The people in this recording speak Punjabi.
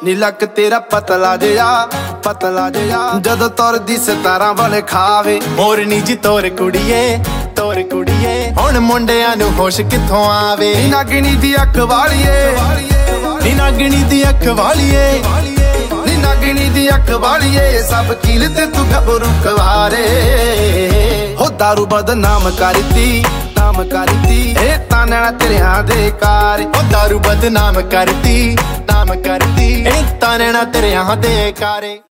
ਨੀ ਲੱਕ ਤੇਰਾ ਪਤਲਾ ਜਿਹਾ ਜਦੋਂ ਤੁਰਦੀ ਸਿਤਾਰਾਂ ਵਾਲੇ ਖਾਵੇ। ਮੋਰਨੀ ਜੀ ਤੋਰ ਕੁੜੀਏ ਹੁਣ ਮੁੰਡਿਆਂ ਨੂੰ ਹੋਸ਼ ਕਿੱਥੋਂ ਆਵੇ। ਨੀ ਨਾਗਣੀ ਦੀ ਅੱਖ ਵਾਲੀਏ, ਨੀ ਨਾਗਣੀ ਦੀ ਅੱਖ ਵਾਲੀਏ, ਨੀ ਨਾਗਣੀ ਦੀ ਅੱਖ ਵਾਲੀਏ, ਸਭ ਕੀਲ ਤੇ ਤੂੰ ਗੱਭਰੂ ਕੁਆਰੇ। ਹੋ ਦਾਰੂ ਬਦਨਾਮ ਕਰਤੀ ਇਹ ਤਾਂ ਨੈਣਾ ਤੇਰਿਆਂ ਦੇ ਕਾਰ। ਉਹ ਦਾਰੂ ਬਦਨਾਮ ਕਰਤੀ ਇਹ ਤਾਂ ਨੈਣਾ ਤੇਰਿਆਂ ਦੇ ਕਾਰੇ।